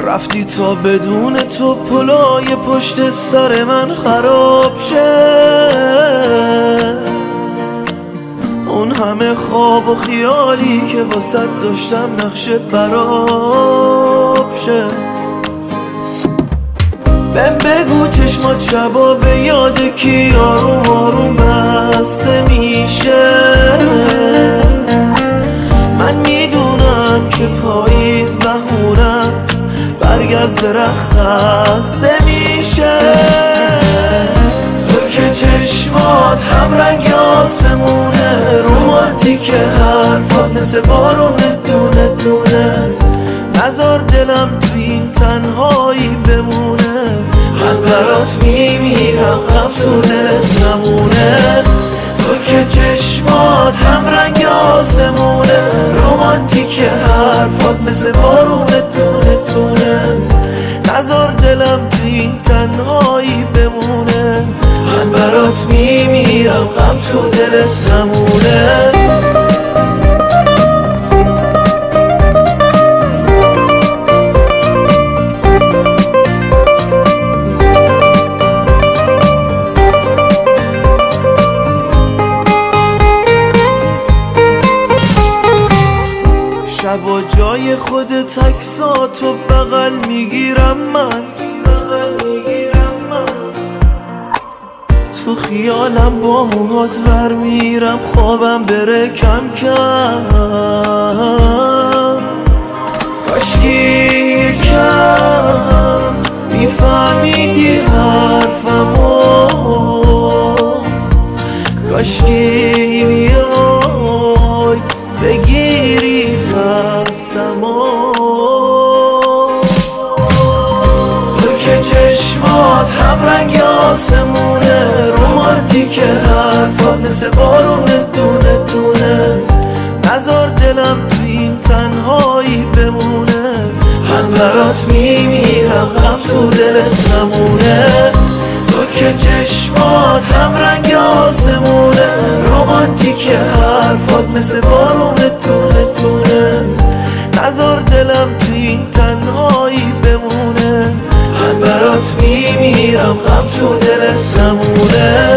رفتی تا بدون تو پلای پشت سر من خراب شه، اون همه خواب و خیالی که واسه داشتم نقشه براب شه. بهم بگو چشمات شبا به یاد کی آروم آروم بسته میشه. من میدونم که پاییز بهونست، برگ از درخت خسته میشه. تو که چشمات هم رنگ آسمونه، رومانتیک حرفات مثل بارونه دونه دونه. نذار دلم تو این تنهایی بمونه، من برات میمیرم غم تو دلت نمونه. تو که چشمات هم رنگ آسمونه، رومانتیک حرفات مثل بارونه دونه دونه. نذار دلم تو این تنهایی بمونه، من برات میمیرم غم تو دلت نمونه. شب و جای خودت عکساتو بغل میگیرم من، تو خیالم با موهات ور میرم، خوابم بره کم کم. کاشکی یکم میفهمیدی حرفمو، کاشکی بیای بگیری دستمو. تو که چشمات هم رنگ آسمونه، رومانتیک حرفات مثل بارونه دونه دونه. نذار دلم تو این تنهایی بمونه، من برات میمیرم غم تو دلت نمونه. تو که چشمات هم رنگ آسمونه، رومانتیک حرفات مثل بارونه دونه دونه. نذار دلم تو این تنهایی بمونه، من برات میمیرم غم تو دلت نمونه.